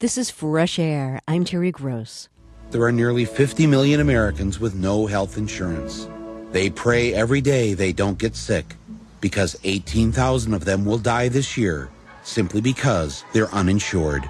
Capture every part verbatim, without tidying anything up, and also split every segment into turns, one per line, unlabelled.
This is Fresh Air. I'm Terry Gross.
There are nearly fifty million Americans with no health insurance. They pray every day they don't get sick because eighteen thousand of them will die this year simply because they're uninsured.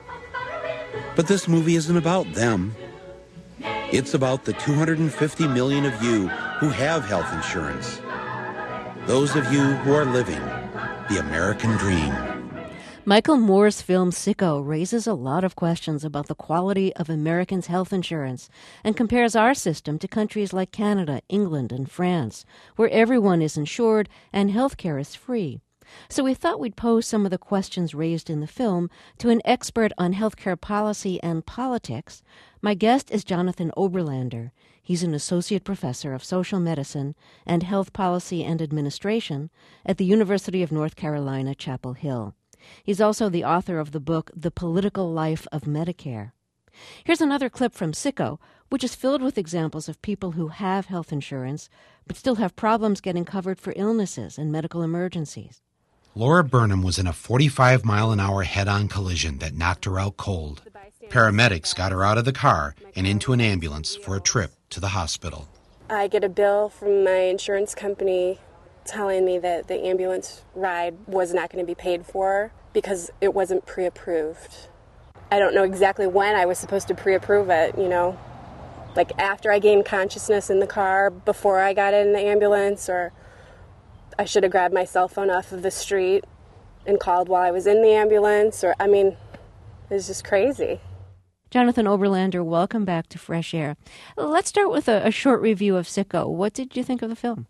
But this movie isn't about them. It's about the two hundred fifty million of you who have health insurance. Those of you who are living the American dream.
Michael Moore's film Sicko raises a lot of questions about the quality of Americans' health insurance and compares our system to countries like Canada, England, and France, where everyone is insured and health care is free. So we thought we'd pose some of the questions raised in the film to an expert on healthcare policy and politics. My guest is Jonathan Oberlander. He's an associate professor of social medicine and health policy and administration at the University of North Carolina, Chapel Hill. He's also the author of the book, The Political Life of Medicare. Here's another clip from Sicko, which is filled with examples of people who have health insurance but still have problems getting covered for illnesses and medical emergencies.
Laura Burnham was in a forty-five mile an hour head-on collision that knocked her out cold. Paramedics got her out of the car and into an ambulance for a trip to the hospital.
I get a bill from my insurance company telling me that the ambulance ride was not going to be paid for because it wasn't pre-approved. I don't know exactly when I was supposed to pre-approve it, you know, like after I gained consciousness in the car, before I got in the ambulance, or I should have grabbed my cell phone off of the street and called while I was in the ambulance, or, I mean, it's just crazy.
Jonathan Oberlander, welcome back to Fresh Air. Let's start with a, a short review of Sicko. What did you think of the film?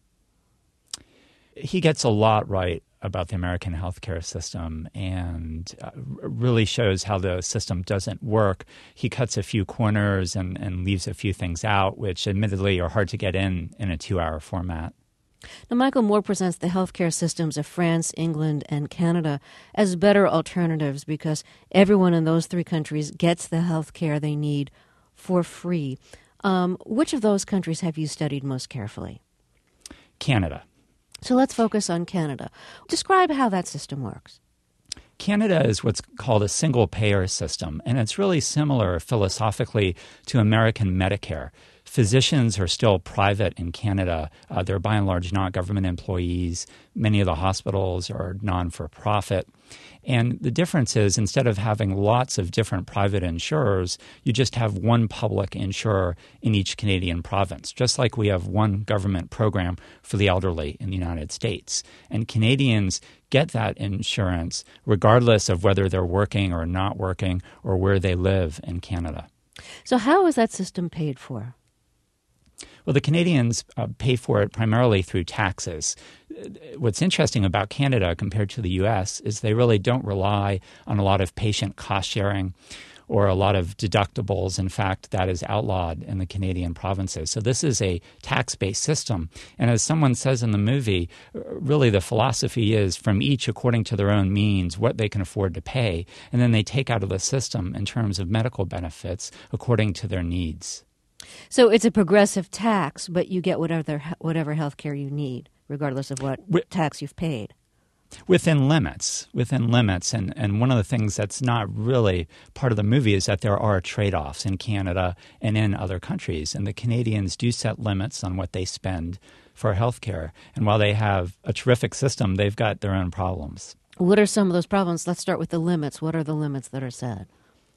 He gets a lot right about the American healthcare system and uh, really shows how the system doesn't work. He cuts a few corners and, and leaves a few things out, which admittedly are hard to get in in a two-hour format.
Now, Michael Moore presents the healthcare systems of France, England, and Canada as better alternatives because everyone in those three countries gets the healthcare they need for free. Um, which of those countries have you studied most carefully?
Canada.
So let's focus on Canada. Describe how that system works.
Canada is what's called a single-payer system, and it's really similar philosophically to American Medicare. Physicians are still private in Canada. Uh, they're by and large not government employees. Many of the hospitals are non-for-profit. And the difference is instead of having lots of different private insurers, you just have one public insurer in each Canadian province, just like we have one government program for the elderly in the United States. And Canadians get that insurance regardless of whether they're working or not working or where they live in Canada.
So how is that system paid for?
Well, the Canadians uh, pay for it primarily through taxes. What's interesting about Canada compared to the U S is they really don't rely on a lot of patient cost sharing or a lot of deductibles. In fact, that is outlawed in the Canadian provinces. So this is a tax-based system. And as someone says in the movie, really the philosophy is from each according to their own means what they can afford to pay. And then they take out of the system in terms of medical benefits according to their needs.
So it's a progressive tax, but you get whatever whatever health care you need, regardless of what With, tax you've paid.
Within limits, within limits. And, and one of the things that's not really part of the movie is that there are trade-offs in Canada and in other countries. And the Canadians do set limits on what they spend for health care. And while they have a terrific system, they've got their own problems.
What are some of those problems? Let's start with the limits. What are the limits that are set?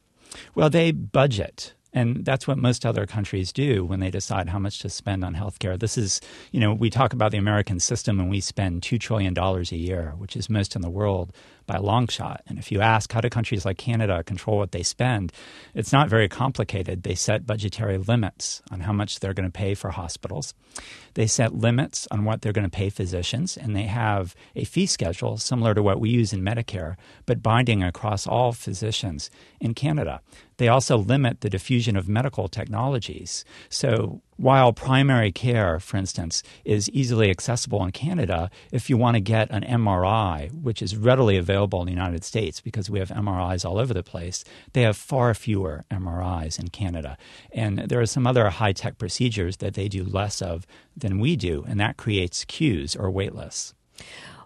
Well, they budget. And that's what most other countries do when they decide how much to spend on healthcare. This is, you know, we talk about the American system and we spend two trillion dollars a year, which is most in the world by a long shot. And if you ask how do countries like Canada control what they spend, it's not very complicated. They set budgetary limits on how much they're going to pay for hospitals. They set limits on what they're going to pay physicians, and they have a fee schedule similar to what we use in Medicare, but binding across all physicians in Canada. They also limit the diffusion of medical technologies. So while primary care, for instance, is easily accessible in Canada, if you want to get an M R I, which is readily available in the United States because we have M R Is all over the place, they have far fewer M R Is in Canada. And there are some other high-tech procedures that they do less of than we do, and that creates queues or wait lists.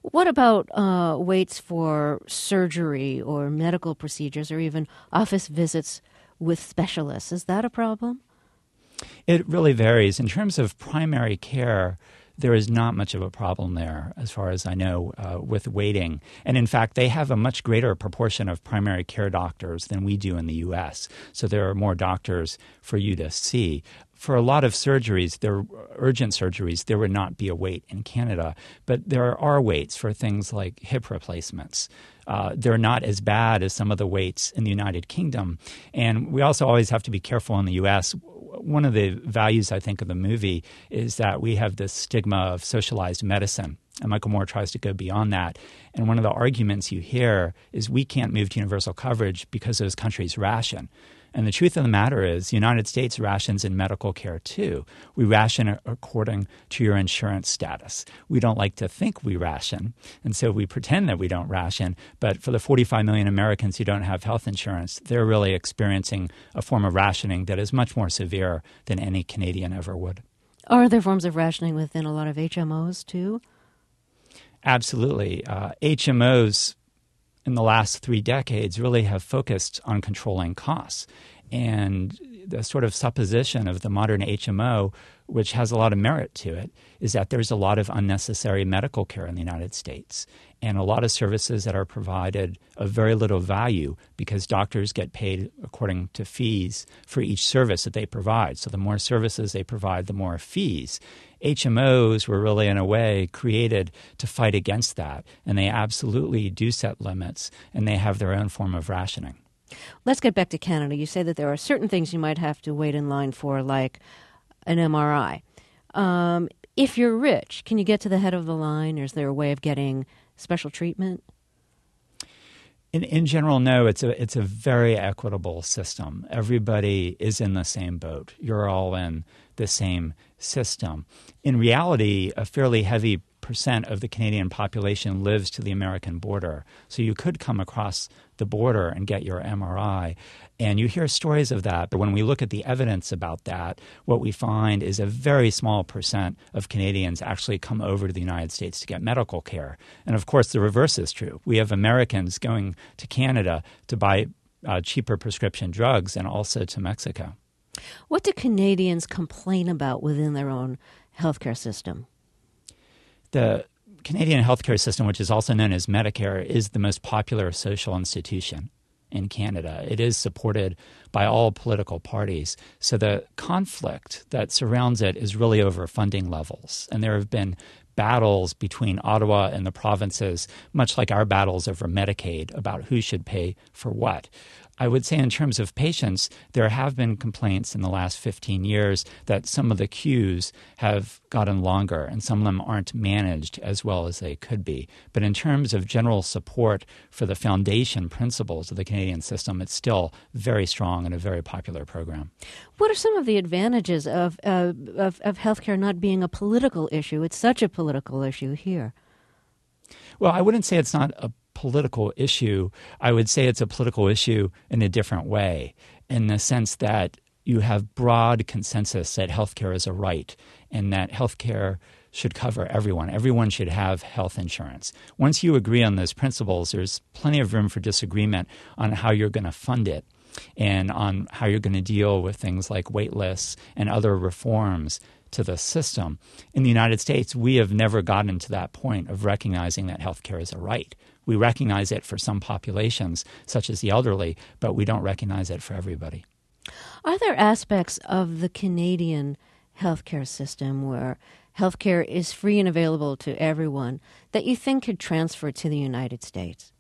What about uh, waits for surgery or medical procedures or even office visits with specialists? Is that a problem?
It really varies. In terms of primary care, there is not much of a problem there, as far as I know, uh, with waiting. And in fact, they have a much greater proportion of primary care doctors than we do in the U S. So there are more doctors for you to see. For a lot of surgeries, there urgent surgeries, there would not be a wait in Canada. But there are waits for things like hip replacements. Uh, they're not as bad as some of the waits in the United Kingdom. And we also always have to be careful in the U S. One of the values, I think, of the movie is that we have this stigma of socialized medicine. And Michael Moore tries to go beyond that. And one of the arguments you hear is we can't move to universal coverage because those countries ration. And the truth of the matter is the United States rations in medical care too. We ration according to your insurance status. We don't like to think we ration, and so we pretend that we don't ration. But for the forty-five million Americans who don't have health insurance, they're really experiencing a form of rationing that is much more severe than any Canadian ever would.
Are there forms of rationing within a lot of H M Os too?
Absolutely. Uh, H M Os in the last three decades really have focused on controlling costs. And the sort of supposition of the modern H M O, which has a lot of merit to it, is that there's a lot of unnecessary medical care in the United States and a lot of services that are provided of very little value because doctors get paid according to fees for each service that they provide. So the more services they provide, the more fees. H M Os were really, in a way, created to fight against that, and they absolutely do set limits, and they have their own form of rationing.
Let's get back to Canada. You say that there are certain things you might have to wait in line for, like an M R I. Um, if you're rich, can you get to the head of the line, or is there a way of getting special treatment?
In, in general, no. It's a it's a very equitable system. Everybody is in the same boat. You're all in the same system. In reality, a fairly heavy percent of the Canadian population lives to the American border. So you could come across the border and get your M R I. And you hear stories of that. But when we look at the evidence about that, what we find is a very small percent of Canadians actually come over to the United States to get medical care. And of course, the reverse is true. We have Americans going to Canada to buy uh, cheaper prescription drugs and also to Mexico.
What do Canadians complain about within their own healthcare system?
The Canadian healthcare system, which is also known as Medicare, is the most popular social institution in Canada. It is supported by all political parties. So the conflict that surrounds it is really over funding levels. And there have been battles between Ottawa and the provinces, much like our battles over Medicaid, about who should pay for what. I would say in terms of patients, there have been complaints in the last fifteen years that some of the queues have gotten longer and some of them aren't managed as well as they could be. But in terms of general support for the foundation principles of the Canadian system, it's still very strong and a very popular program.
What are some of the advantages of, uh, of, of healthcare not being a political issue? It's such a political issue here.
Well, I wouldn't say it's not a political issue. I would say it's a political issue in a different way, in the sense that you have broad consensus that healthcare is a right and that healthcare should cover everyone. Everyone should have health insurance. Once you agree on those principles, there's plenty of room for disagreement on how you're going to fund it and on how you're going to deal with things like wait lists and other reforms to the system. In the United States, we have never gotten to that point of recognizing that healthcare is a right. We recognize it for some populations, such as the elderly, but we don't recognize it for everybody.
Are there aspects of the Canadian healthcare system where healthcare is free and available to everyone that you think could transfer to the United States?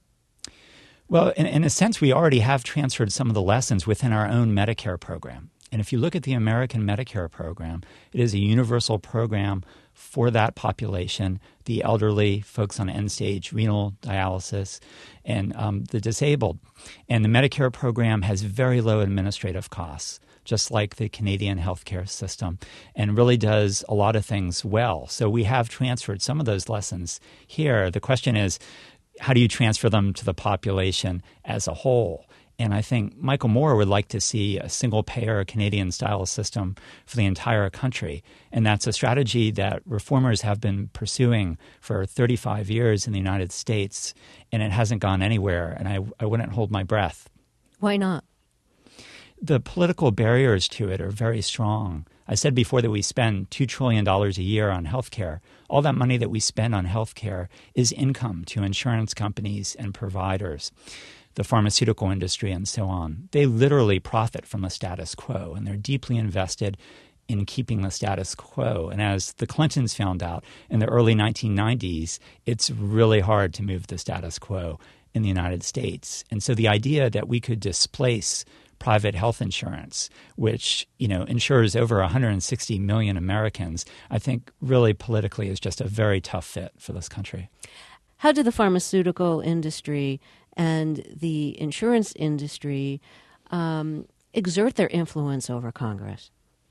Well, in, in a sense, we already have transferred some of the lessons within our own Medicare program. And if you look at the American Medicare program, it is a universal program for that population, the elderly, folks on end-stage renal dialysis, and um, the disabled. And the Medicare program has very low administrative costs, just like the Canadian healthcare system, and really does a lot of things well. So we have transferred some of those lessons here. The question is, how do you transfer them to the population as a whole? And I think Michael Moore would like to see a single-payer Canadian-style system for the entire country. And that's a strategy that reformers have been pursuing for thirty-five years in the United States, and it hasn't gone anywhere. And I, I wouldn't hold my breath.
Why not?
The political barriers to it are very strong. I said before that we spend two trillion dollars a year on healthcare. All that money that we spend on healthcare is income to insurance companies and providers, the pharmaceutical industry, and so on. They literally profit from the status quo, and they're deeply invested in keeping the status quo. And as the Clintons found out in the early nineteen nineties, it's really hard to move the status quo in the United States. And so the idea that we could displace private health insurance, which, you know, insures over one hundred sixty million Americans, I think really politically is just a very tough fit for this country.
How do the pharmaceutical industry and the insurance industry um, exert their influence over Congress?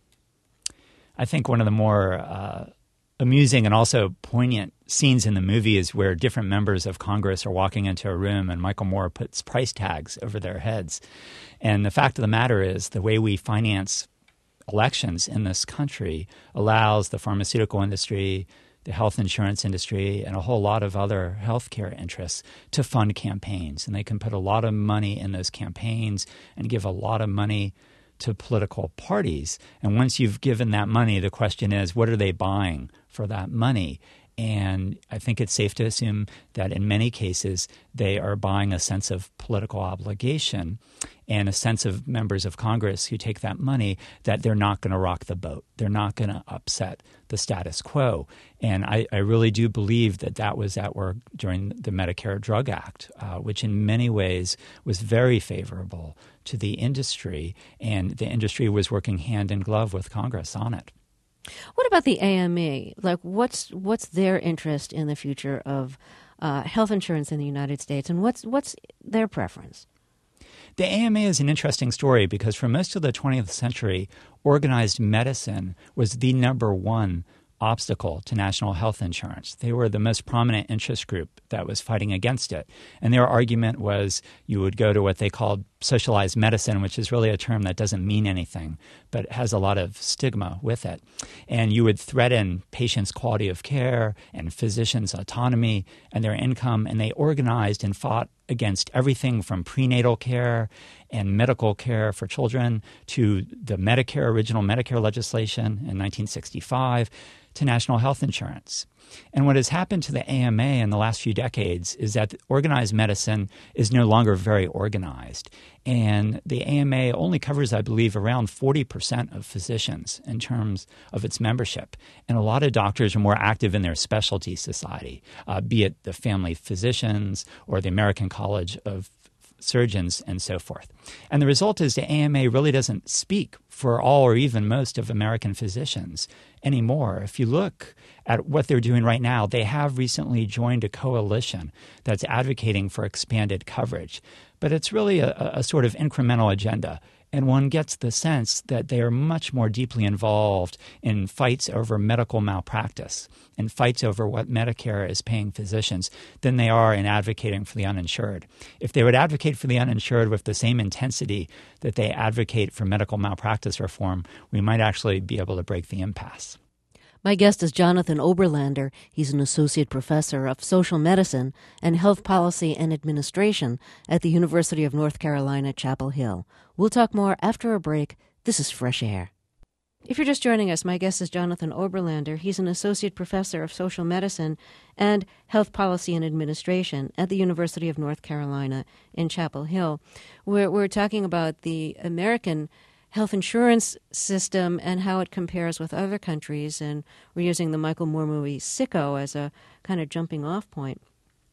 I think one of the more uh, amusing and also poignant scenes in the movie is where different members of Congress are walking into a room and Michael Moore puts price tags over their heads. And the fact of the matter is the way we finance elections in this country allows the pharmaceutical industry, the health insurance industry, and a whole lot of other healthcare interests to fund campaigns. And they can put a lot of money in those campaigns and give a lot of money to political parties. And once you've given that money, the question is, what are they buying for that money? And I think it's safe to assume that in many cases they are buying a sense of political obligation and a sense of members of Congress who take that money that they're not going to rock the boat. They're not going to upset the status quo. And I, I really do believe that that was at work during the Medicare Drug Act, uh, which in many ways was very favorable to the industry. And the industry was working hand in glove with Congress on it.
What about the A M E? Like, what's what's their interest in the future of uh, health insurance in the United States, and what's what's their preference?
The A M E is an interesting story because for most of the twentieth century, organized medicine was the number one obstacle to national health insurance. They were the most prominent interest group that was fighting against it. And their argument was you would go to what they called socialized medicine, which is really a term that doesn't mean anything, but has a lot of stigma with it. And you would threaten patients' quality of care and physicians' autonomy and their income. And they organized and fought against everything from prenatal care and medical care for children to the Medicare, original Medicare legislation in nineteen sixty-five, to national health insurance. And what has happened to the A M A in the last few decades is that organized medicine is no longer very organized. And the A M A only covers, I believe, around forty percent of physicians in terms of its membership. And a lot of doctors are more active in their specialty society, uh, be it the family physicians or the American College of Surgeons and so forth. And the result is the A M A really doesn't speak for all or even most of American physicians anymore. If you look at what they're doing right now, they have recently joined a coalition that's advocating for expanded coverage. But it's really a, a sort of incremental agenda. And one gets the sense that they are much more deeply involved in fights over medical malpractice and fights over what Medicare is paying physicians than they are in advocating for the uninsured. If they would advocate for the uninsured with the same intensity that they advocate for medical malpractice reform, we might actually be able to break the impasse.
My guest is Jonathan Oberlander. He's an associate professor of social medicine and health policy and administration at the University of North Carolina, Chapel Hill. We'll talk more after a break. This is Fresh Air. If you're just joining us, my guest is Jonathan Oberlander. He's an associate professor of social medicine and health policy and administration at the University of North Carolina in Chapel Hill. We're, we're talking about the American health insurance system and how it compares with other countries, and we're using the Michael Moore movie Sicko as a kind of jumping off point.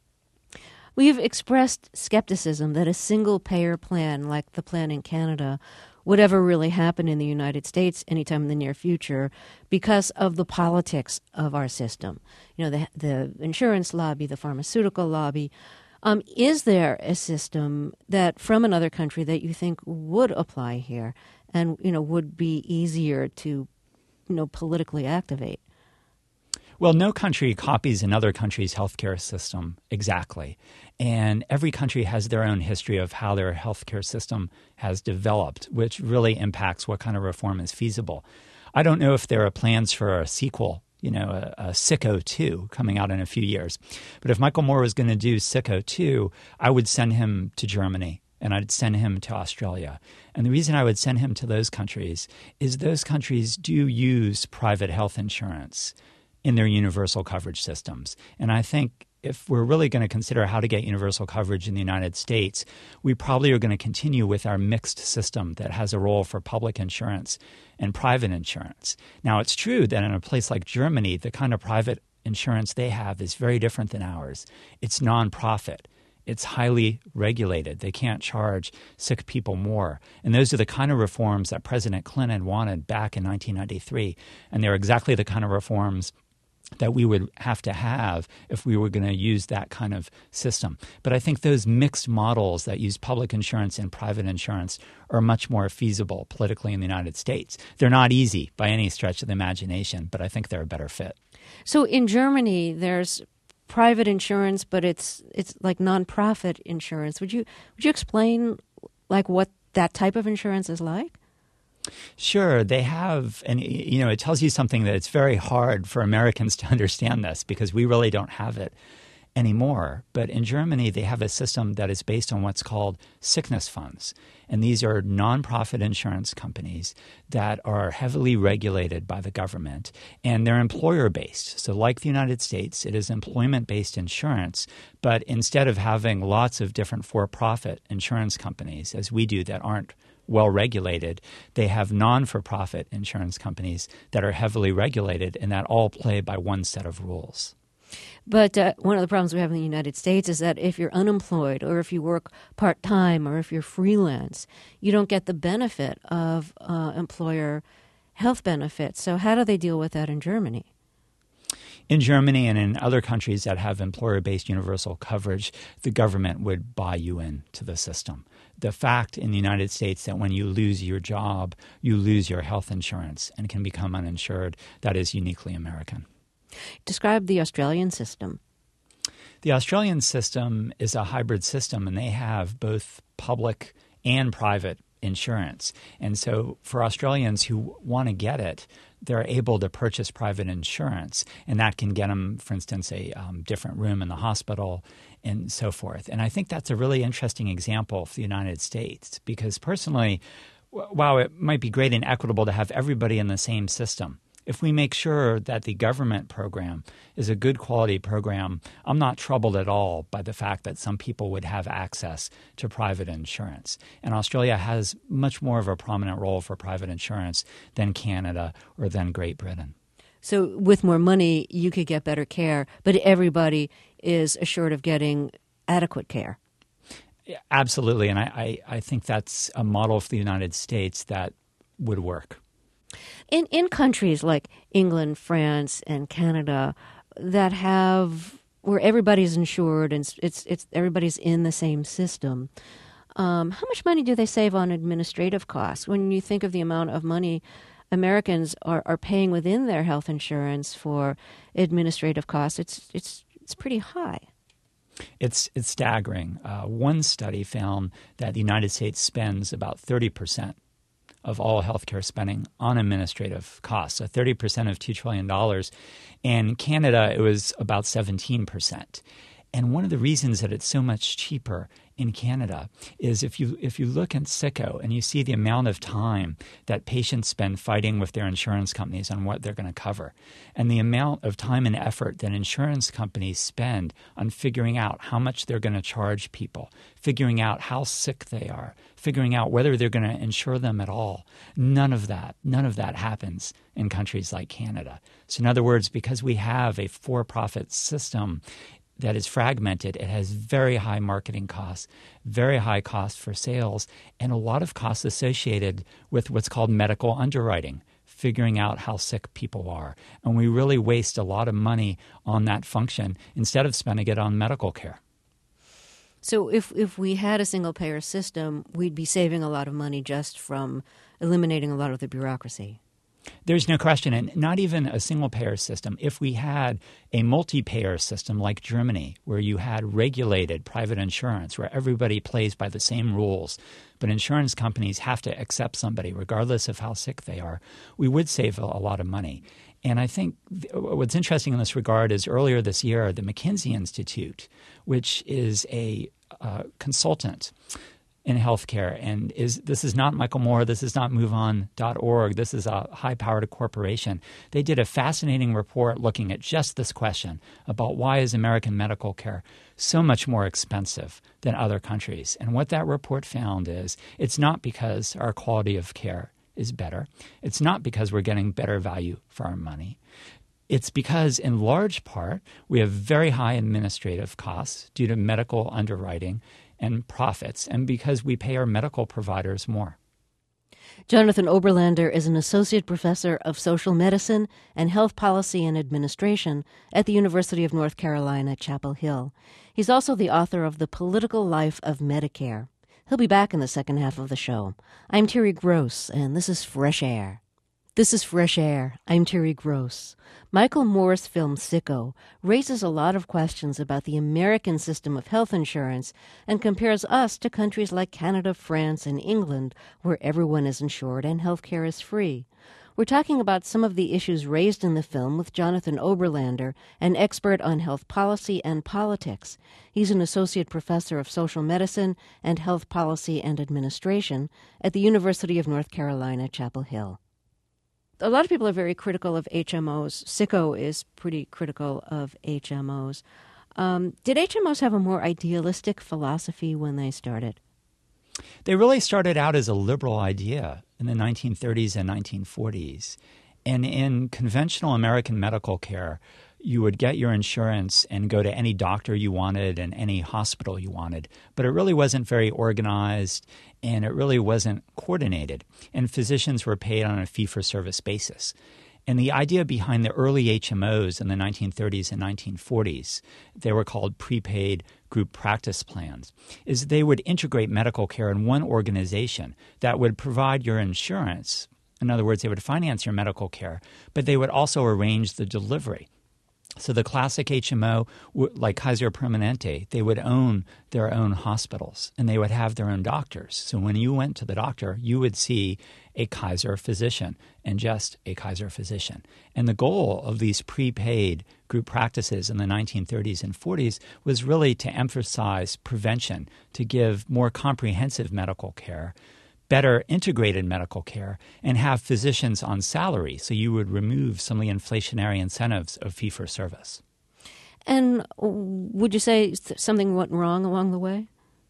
We've expressed skepticism that a single-payer plan like the plan in Canada would ever really happen in the United States anytime in the near future because of the politics of our system. You know, the, the insurance lobby, the pharmaceutical lobby. Um, is there a system that from another country that you think would apply here and, you know, would be easier to, you know, politically activate?
Well, no country copies another country's healthcare system exactly. And every country has their own history of how their healthcare system has developed, which really impacts what kind of reform is feasible. I don't know if there are plans for a sequel, you know, a, a Sicko two coming out in a few years. But if Michael Moore was going to do Sicko two, I would send him to Germany and I'd send him to Australia. And the reason I would send him to those countries is those countries do use private health insurance in their universal coverage systems. And I think if we're really going to consider how to get universal coverage in the United States, we probably are going to continue with our mixed system that has a role for public insurance and private insurance. Now, it's true that in a place like Germany, the kind of private insurance they have is very different than ours. It's nonprofit. It's highly regulated. They can't charge sick people more. And those are the kind of reforms that President Clinton wanted back in nineteen ninety-three. And they're exactly the kind of reforms that we would have to have if we were going to use that kind of system. But I think those mixed models that use public insurance and private insurance are much more feasible politically in the United States. They're not easy by any stretch of the imagination, but I think they're a better fit.
So in Germany, there's private insurance, but it's it's like nonprofit insurance. Would you would you explain like what that type of insurance is like?
Sure, they have, and you know, it tells you something that it's very hard for Americans to understand this because we really don't have it anymore. But in Germany, they have a system that is based on what's called sickness funds. And these are nonprofit insurance companies that are heavily regulated by the government, and they're employer-based. So like the United States, it is employment-based insurance, but instead of having lots of different for-profit insurance companies, as we do, that aren't well-regulated, they have non-for-profit insurance companies that are heavily regulated and that all play by one set of rules.
But uh, one of the problems we have in the United States is that if you're unemployed or if you work part-time or if you're freelance, you don't get the benefit of uh, employer health benefits. So how do they deal with that in Germany?
In Germany and in other countries that have employer-based universal coverage, the government would buy you into the system. The fact in the United States that when you lose your job, you lose your health insurance and can become uninsured, that is uniquely American.
Describe the Australian system.
The Australian system is a hybrid system, and they have both public and private insurance. And so for Australians who want to get it, they're able to purchase private insurance, and that can get them, for instance, a um, different room in the hospital and so forth. And I think that's a really interesting example for the United States because personally, while it might be great and equitable to have everybody in the same system, if we make sure that the government program is a good quality program, I'm not troubled at all by the fact that some people would have access to private insurance. And Australia has much more of a prominent role for private insurance than Canada or than Great Britain.
So with more money, you could get better care, but everybody is assured of getting adequate care.
Yeah, absolutely. And I, I, I think that's a model for the United States that would work.
In in countries like England, France, and Canada that have where everybody's insured and it's it's everybody's in the same system, um, how much money do they save on administrative costs? When you think of the amount of money Americans are, are paying within their health insurance for administrative costs, it's it's it's pretty high.
It's it's staggering. Uh, one study found that the United States spends about thirty percent of all healthcare spending on administrative costs, so thirty percent of two trillion dollars. In Canada, it was about seventeen percent. And one of the reasons that it's so much cheaper in Canada is if you if you look at Sicko and you see the amount of time that patients spend fighting with their insurance companies on what they're going to cover, and the amount of time and effort that insurance companies spend on figuring out how much they're going to charge people, figuring out how sick they are, figuring out whether they're going to insure them at all, none of that, none of that happens in countries like Canada. So in other words, because we have a for-profit system that is fragmented, it has very high marketing costs, very high costs for sales, and a lot of costs associated with what's called medical underwriting, figuring out how sick people are. And we really waste a lot of money on that function instead of spending it on medical care.
So if if we had a single-payer system, we'd be saving a lot of money just from eliminating a lot of the bureaucracy.
There's no question, and not even a single-payer system. If we had a multi-payer system like Germany, where you had regulated private insurance, where everybody plays by the same rules, but insurance companies have to accept somebody regardless of how sick they are, we would save a, a lot of money. And I think th- what's interesting in this regard is earlier this year, the McKinsey Institute, which is a uh, consultant in healthcare, and is this is not Michael Moore, this is not move on dot org, this is a high-powered corporation. They did a fascinating report looking at just this question about why is American medical care so much more expensive than other countries. And what that report found is it's not because our quality of care is better. It's not because we're getting better value for our money. It's because, in large part, we have very high administrative costs due to medical underwriting and profits, and because we pay our medical providers more.
Jonathan Oberlander is an associate professor of social medicine and health policy and administration at the University of North Carolina, Chapel Hill. He's also the author of The Political Life of Medicare. He'll be back in the second half of the show. I'm Terry Gross, and this is Fresh Air. This is Fresh Air. I'm Terry Gross. Michael Moore's film Sicko raises a lot of questions about the American system of health insurance and compares us to countries like Canada, France, and England, where everyone is insured and health care is free. We're talking about some of the issues raised in the film with Jonathan Oberlander, an expert on health policy and politics. He's an associate professor of social medicine and health policy and administration at the University of North Carolina, Chapel Hill. A lot of people are very critical of H M Os. Sicko is pretty critical of H M Os. Um, did H M Os have a more idealistic philosophy when they started?
They really started out as a liberal idea in the nineteen thirties and nineteen forties. And in conventional American medical care, you would get your insurance and go to any doctor you wanted and any hospital you wanted. But it really wasn't very organized, and it really wasn't coordinated. And physicians were paid on a fee-for-service basis. And the idea behind the early H M Os in the nineteen thirties and nineteen forties, they were called prepaid group practice plans, is they would integrate medical care in one organization that would provide your insurance. In other words, they would finance your medical care, but they would also arrange the delivery. So the classic H M O, like Kaiser Permanente, they would own their own hospitals and they would have their own doctors. So when you went to the doctor, you would see a Kaiser physician and just a Kaiser physician. And the goal of these prepaid group practices in the nineteen thirties and forties was really to emphasize prevention, to give more comprehensive medical care, better integrated medical care, and have physicians on salary, so you would remove some of the inflationary incentives of fee-for-service.
And would you say something went wrong along the way?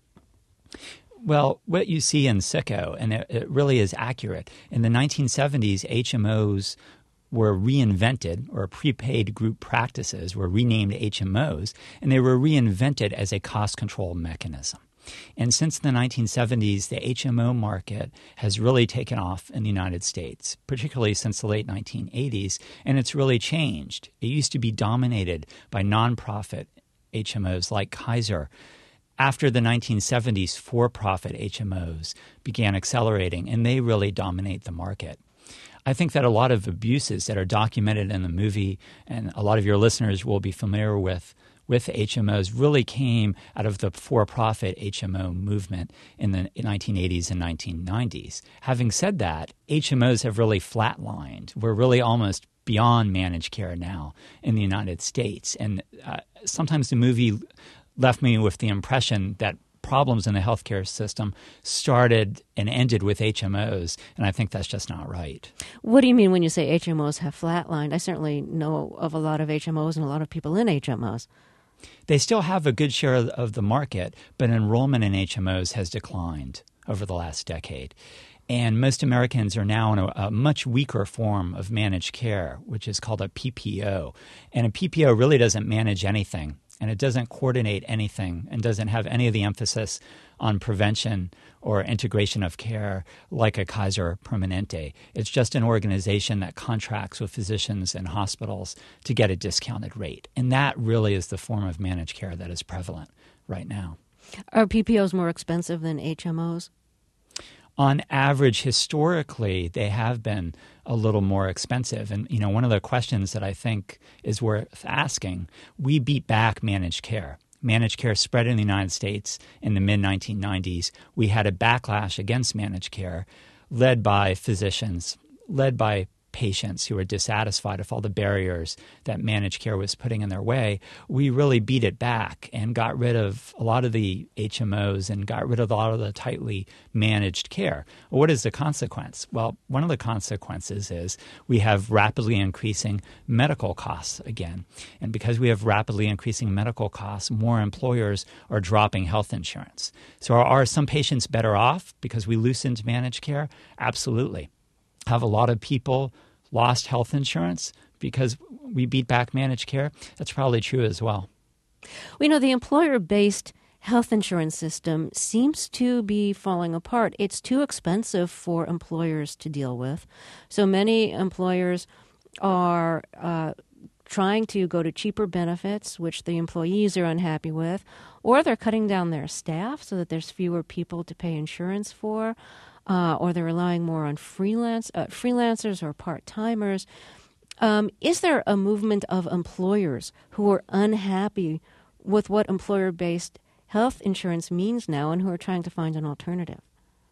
Well, what you see in Sicko, and it, it really is accurate, in the nineteen seventies, H M Os were reinvented, or prepaid group practices were renamed H M Os, and they were reinvented as a cost control mechanism. And since the nineteen seventies, the H M O market has really taken off in the United States, particularly since the late nineteen eighties, and it's really changed. It used to be dominated by nonprofit H M Os like Kaiser. After the nineteen seventies, for-profit H M Os began accelerating, and they really dominate the market. I think that a lot of abuses that are documented in the movie, and a lot of your listeners will be familiar with, with H M Os really came out of the for-profit H M O movement in the nineteen eighties and nineteen nineties. Having said that, H M Os have really flatlined. We're really almost beyond managed care now in the United States. And uh, sometimes the movie left me with the impression that problems in the healthcare system started and ended with H M Os, and I think that's just not right.
What do you mean when you say H M Os have flatlined? I certainly know of a lot of H M Os and a lot of people in H M Os.
They still have a good share of the market, but enrollment in H M Os has declined over the last decade. And most Americans are now in a, a much weaker form of managed care, which is called a P P O. And a P P O really doesn't manage anything, and it doesn't coordinate anything, and doesn't have any of the emphasis on prevention or integration of care like a Kaiser Permanente. It's just an organization that contracts with physicians and hospitals to get a discounted rate. And that really is the form of managed care that is prevalent right now.
Are P P Os more expensive than H M Os?
On average, historically, they have been a little more expensive. And, you know, one of the questions that I think is worth asking, we beat back managed care. Managed care spread in the United States in the mid nineteen nineties. We had a backlash against managed care led by physicians, led by patients who were dissatisfied with all the barriers that managed care was putting in their way. We really beat it back and got rid of a lot of the H M Os and got rid of a lot of the tightly managed care. Well, what is the consequence? Well, one of the consequences is we have rapidly increasing medical costs again. And because we have rapidly increasing medical costs, more employers are dropping health insurance. So are, are some patients better off because we loosened managed care? Absolutely. Have a lot of people lost health insurance because we beat back managed care? That's probably true as well.
We know the employer-based health insurance system seems to be falling apart. It's too expensive for employers to deal with. So many employers are uh, trying to go to cheaper benefits, which the employees are unhappy with, or they're cutting down their staff so that there's fewer people to pay insurance for. Uh, or they're relying more on freelance uh, freelancers or part-timers. Um, is there a movement of employers who are unhappy with what employer-based health insurance means now and who are trying to find an alternative?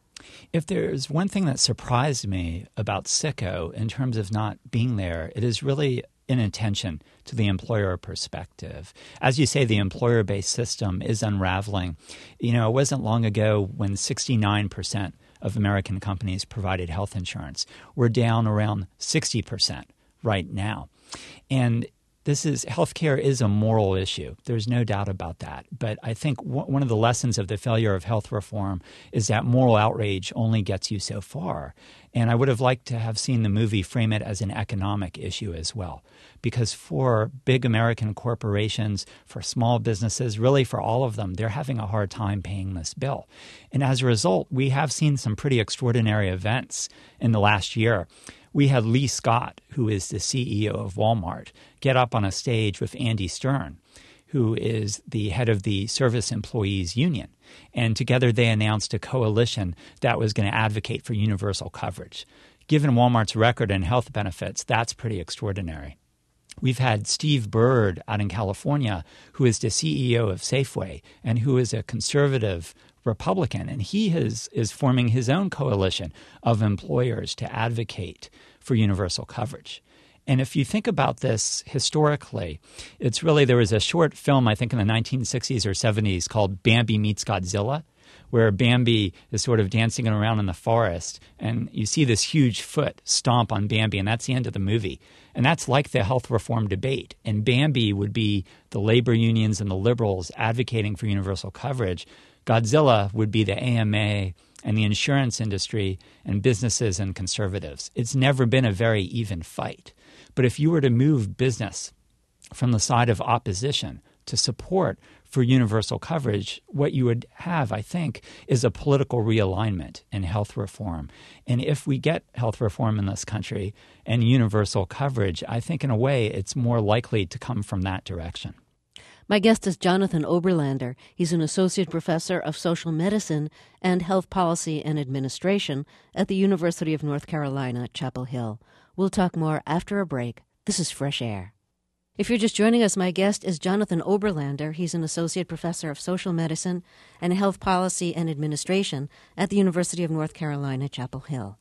If there's one thing that surprised me about Sicko in terms of not being there, it is really inattention to the employer perspective. As you say, the employer-based system is unraveling. You know, it wasn't long ago when sixty-nine percent of American companies provided health insurance. We're down around sixty percent right now. And this is healthcare is a moral issue. There's no doubt about that. But I think w- one of the lessons of the failure of health reform is that moral outrage only gets you so far. And I would have liked to have seen the movie frame it as an economic issue as well. Because for big American corporations, for small businesses, really for all of them, they're having a hard time paying this bill. And as a result, we have seen some pretty extraordinary events in the last year. We had Lee Scott, who is the C E O of Walmart, get up on a stage with Andy Stern, who is the head of the Service Employees Union. And together they announced a coalition that was going to advocate for universal coverage. Given Walmart's record in health benefits, that's pretty extraordinary. We've had Steve Bird out in California, who is the C E O of Safeway and who is a conservative Republican, and he has, is forming his own coalition of employers to advocate for universal coverage. And if you think about this historically, it's really, there was a short film, I think in the nineteen sixties or seventies called Bambi Meets Godzilla, where Bambi is sort of dancing around in the forest, and you see this huge foot stomp on Bambi, and that's the end of the movie. And that's like the health reform debate. And Bambi would be the labor unions and the liberals advocating for universal coverage. Godzilla would be the A M A and the insurance industry and businesses and conservatives. It's never been a very even fight. But if you were to move business from the side of opposition to support for universal coverage, what you would have, I think, is a political realignment in health reform. And if we get health reform in this country and universal coverage, I think in a way it's more likely to come from that direction.
My guest is Jonathan Oberlander. He's an associate professor of social medicine and health policy and administration at the University of North Carolina, Chapel Hill. We'll talk more after a break. This is Fresh Air. If you're just joining us, my guest is Jonathan Oberlander. He's an associate professor of social medicine and health policy and administration at the University of North Carolina, Chapel Hill.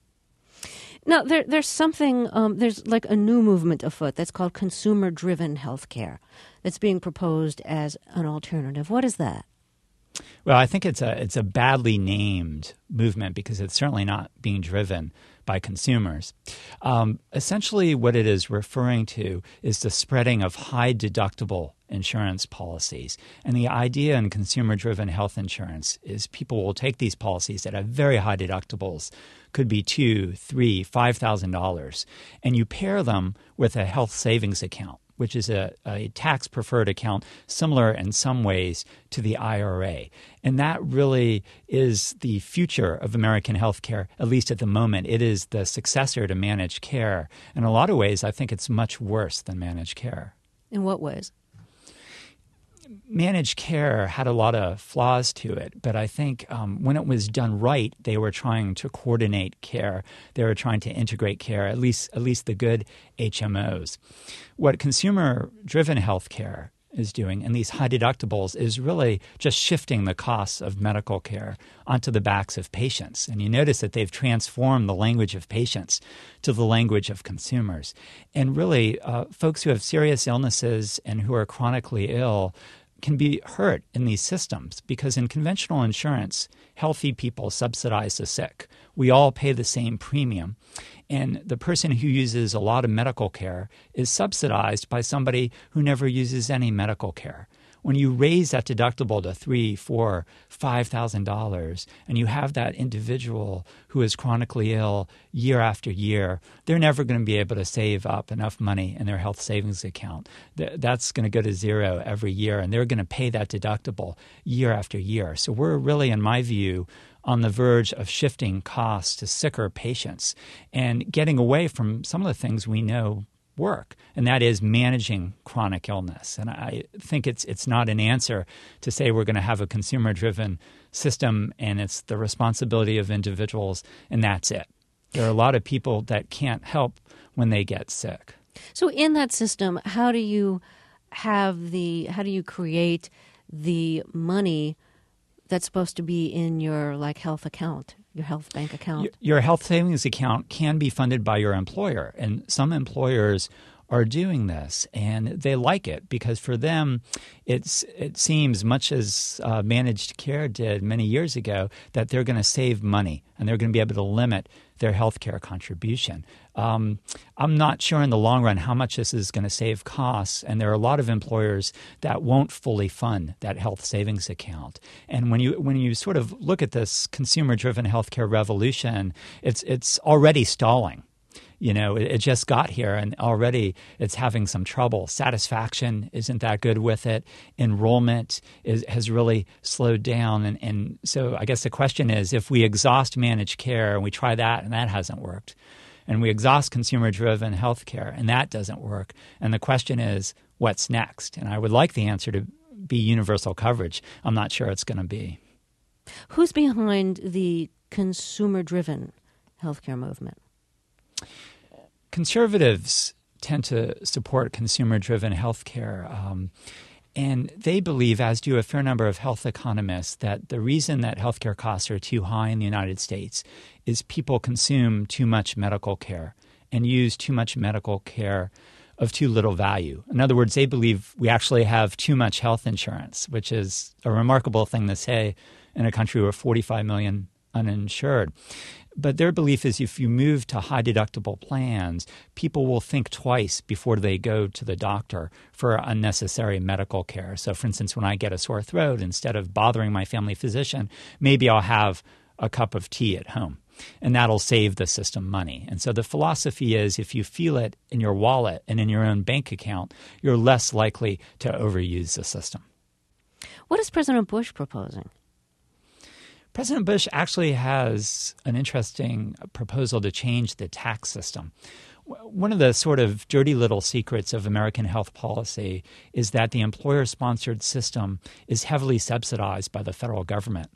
Now, there, there's something, um, there's like a new movement afoot that's called consumer-driven healthcare that's being proposed as an alternative. What is that?
Well, I think it's a it's a badly named movement because it's certainly not being driven by consumers. Um, essentially, what it is referring to is the spreading of high deductible insurance policies. And the idea in consumer-driven health insurance is people will take these policies that have very high deductibles, could be two, three, five thousand dollars, and you pair them with a health savings account, which is a, a tax-preferred account similar in some ways to the I R A. And that really is the future of American healthcare, at least at the moment. It is the successor to managed care. In a lot of ways, I think it's much worse than managed care.
In what ways?
managed care had a lot of flaws to it, but I think um, when it was done right, they were trying to coordinate care. They were trying to integrate care, at least at least the good H M Os. What consumer-driven healthcare is doing, and these high deductibles, is really just shifting the costs of medical care onto the backs of patients. And you notice that they've transformed the language of patients to the language of consumers. And really, uh, folks who have serious illnesses and who are chronically ill can be hurt in these systems because in conventional insurance, healthy people subsidize the sick. We all pay the same premium. And the person who uses a lot of medical care is subsidized by somebody who never uses any medical care. When you raise that deductible to three, four, five thousand dollars, and you have that individual who is chronically ill year after year, they're never going to be able to save up enough money in their health savings account. That's going to go to zero every year, and they're going to pay that deductible year after year. So we're really, in my view, on the verge of shifting costs to sicker patients and getting away from some of the things we know work, and that is managing chronic illness. And I think it's it's not an answer to say we're going to have a consumer-driven system and it's the responsibility of individuals and that's it. There are a lot of people that can't help when they get sick.
So in that system, how do you have the how do you create the money that's supposed to be in your like health account? Your health bank account?
Your health savings account can be funded by your employer, and some employers are doing this, and they like it because for them, it's it seems much as uh, managed care did many years ago that they're going to save money and they're going to be able to limit their health care contribution. Um, I'm not sure in the long run how much this is going to save costs, and there are a lot of employers that won't fully fund that health savings account. And when you when you sort of look at this consumer-driven healthcare revolution, it's it's already stalling. You know, it, it just got here, and already it's having some trouble. Satisfaction isn't that good with it. Enrollment is, has really slowed down. And, and so I guess the question is, if we exhaust managed care and we try that and that hasn't worked, and we exhaust consumer-driven healthcare and that doesn't work, and the question is, what's next? And I would like the answer to be universal coverage. I'm not sure it's going to be.
Who's behind the consumer-driven healthcare movement?
Conservatives tend to support consumer-driven healthcare, um, and they believe, as do a fair number of health economists, that the reason that healthcare costs are too high in the United States is people consume too much medical care and use too much medical care of too little value. In other words, they believe we actually have too much health insurance, which is a remarkable thing to say in a country where forty-five million uninsured. But their belief is if you move to high deductible plans, people will think twice before they go to the doctor for unnecessary medical care. So, for instance, when I get a sore throat, instead of bothering my family physician, maybe I'll have a cup of tea at home, and that'll save the system money. And so the philosophy is if you feel it in your wallet and in your own bank account, you're less likely to overuse the system.
What is President Bush proposing?
President Bush actually has an interesting proposal to change the tax system. One of the sort of dirty little secrets of American health policy is that the employer-sponsored system is heavily subsidized by the federal government.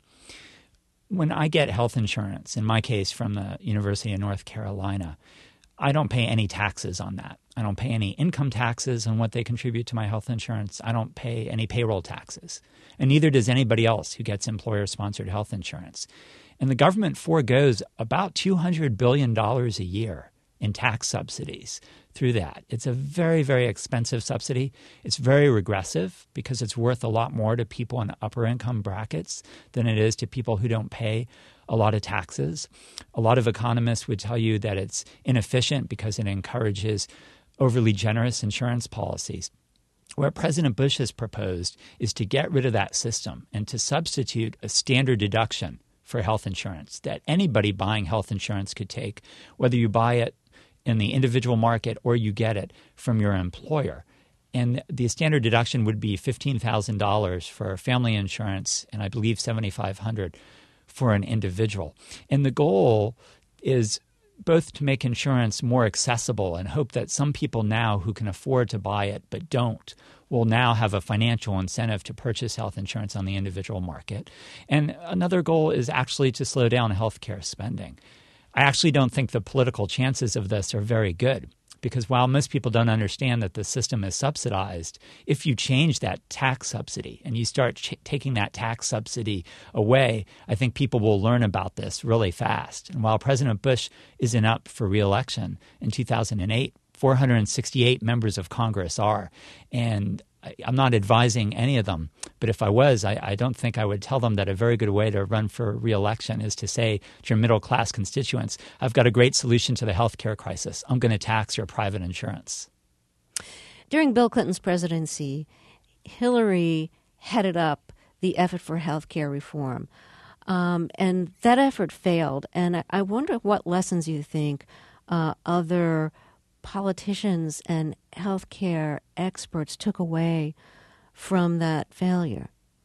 When I get health insurance, in my case from the University of North Carolina, I don't pay any taxes on that. I don't pay any income taxes on what they contribute to my health insurance. I don't pay any payroll taxes. And neither does anybody else who gets employer-sponsored health insurance. And the government forgoes about two hundred billion dollars a year in tax subsidies through that. It's a very, very expensive subsidy. It's very regressive because it's worth a lot more to people in upper income brackets than it is to people who don't pay a lot of taxes. A lot of economists would tell you that it's inefficient because it encourages overly generous insurance policies. What President Bush has proposed is to get rid of that system and to substitute a standard deduction for health insurance that anybody buying health insurance could take, whether you buy it in the individual market or you get it from your employer. And the standard deduction would be fifteen thousand dollars for family insurance and I believe seven thousand five hundred dollars for an individual. And the goal is both to make insurance more accessible and hope that some people now who can afford to buy it but don't will now have a financial incentive to purchase health insurance on the individual market. And another goal is actually to slow down healthcare spending. I actually don't think the political chances of this are very good, because while most people don't understand that the system is subsidized, if you change that tax subsidy and you start ch- taking that tax subsidy away, I think people will learn about this really fast. And while President Bush isn't up for re-election in two thousand eight, four hundred sixty-eight members of Congress are. And I, I'm not advising any of them, but if I was, I, I don't think I would tell them that a very good way to run for re-election is to say to your middle-class constituents, I've got a great solution to the health care crisis. I'm going to tax your private insurance.
During Bill Clinton's presidency, Hillary headed up the effort for health care reform. Um, and that effort failed. And I, I wonder what lessons you think uh, other politicians and healthcare experts took away from that failure.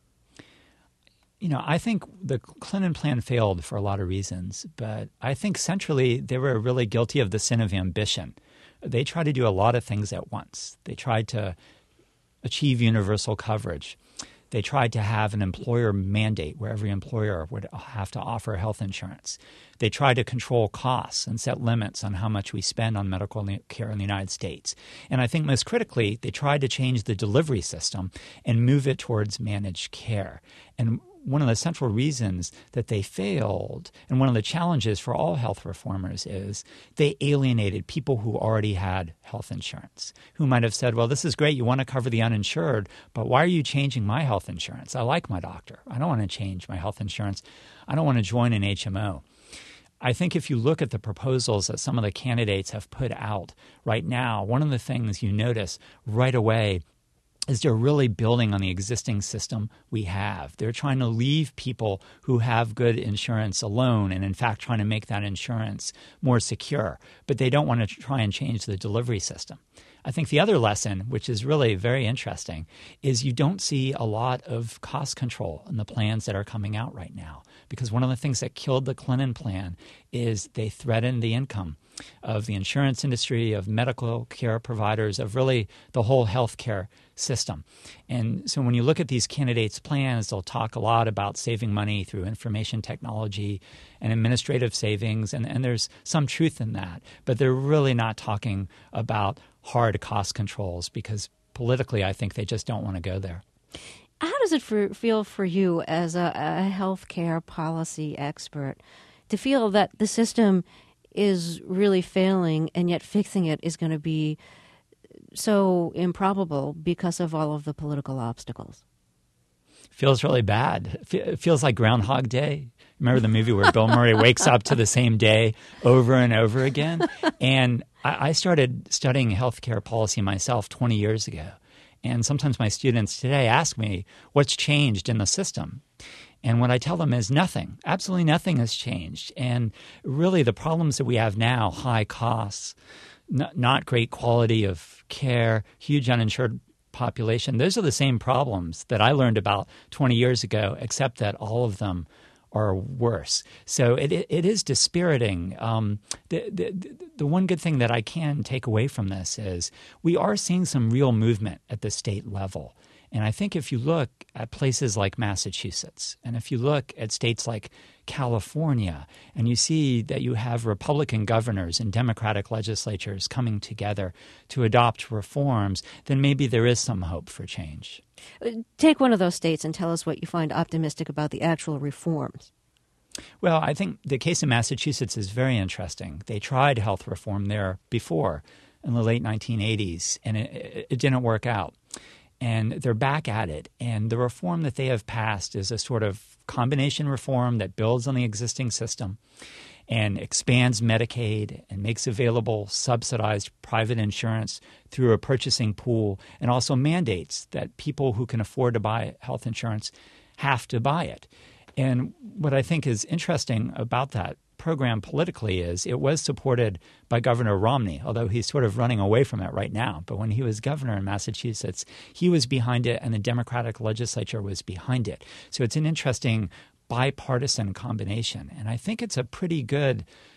You know, I think the Clinton plan failed for a lot of reasons, but I think centrally they were really guilty of the sin of ambition. They tried to do a lot of things at once. They tried to achieve universal coverage. They tried to have an employer mandate where every employer would have to offer health insurance. They tried to control costs and set limits on how much we spend on medical care in the United States. And I think most critically, they tried to change the delivery system and move it towards managed care. And one of the central reasons that they failed, and one of the challenges for all health reformers, is they alienated people who already had health insurance, who might have said, well, this is great, you want to cover the uninsured, but why are you changing my health insurance? I like my doctor. I don't want to change my health insurance. I don't want to join an H M O. I think if you look at the proposals that some of the candidates have put out right now, one of the things you notice right away is they're really building on the existing system we have. They're trying to leave people who have good insurance alone and, in fact, trying to make that insurance more secure. But they don't want to try and change the delivery system. I think the other lesson, which is really very interesting, is you don't see a lot of cost control in the plans that are coming out right now. Because one of the things that killed the Clinton plan is they threatened the income of the insurance industry, of medical care providers, of really the whole healthcare system. And so when you look at these candidates' plans, they'll talk a lot about saving money through information technology and administrative savings, and, and there's some truth in that. But they're really not talking about hard cost controls because politically I think they just don't want to go there.
How does it for, feel for you as a, a healthcare policy expert to feel that the system is really failing and yet fixing it is going to be so improbable because of all of the political obstacles?
Feels really bad. It feels like Groundhog Day. Remember the movie where Bill Murray wakes up to the same day over and over again? And I started studying healthcare policy myself twenty years ago. And sometimes my students today ask me, what's changed in the system? And what I tell them is nothing. Absolutely nothing has changed. And really the problems that we have now, high costs, n- not great quality of care, huge uninsured population, those are the same problems that I learned about twenty years ago, except that all of them are worse. So it it, it is dispiriting. Um, the, the the one good thing that I can take away from this is we are seeing some real movement at the state level. And I think if you look at places like Massachusetts, and if you look at states like California, and you see that you have Republican governors and Democratic legislatures coming together to adopt reforms, then maybe there is some hope for change.
Take one of those states and tell us what you find optimistic about the actual reforms.
Well, I think the case of Massachusetts is very interesting. They tried health reform there before in the late nineteen eighties, and it, it didn't work out. And they're back at it. And the reform that they have passed is a sort of combination reform that builds on the existing system and expands Medicaid and makes available subsidized private insurance through a purchasing pool, and also mandates that people who can afford to buy health insurance have to buy it. And what I think is interesting about that program politically is it was supported by Governor Romney, although he's sort of running away from it right now. But when he was governor in Massachusetts, he was behind it and the Democratic legislature was behind it. So it's an interesting bipartisan combination. And I think it's a pretty good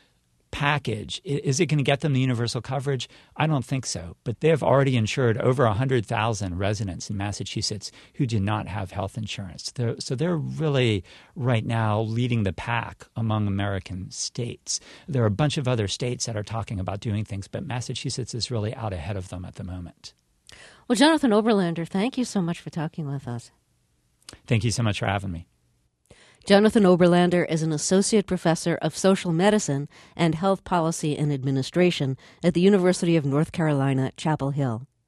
package, is it going to get them the universal coverage? I don't think so. But they have already insured over one hundred thousand residents in Massachusetts who do not have health insurance. They're, so they're really right now leading the pack among American states. There are a bunch of other states that are talking about doing things, but Massachusetts is really out ahead of them at the moment.
Well, Jonathan Oberlander, thank you so much for talking with us.
Thank you so much for having me.
Jonathan Oberlander is an associate professor of social medicine and health policy and administration at the University of North Carolina, Chapel Hill.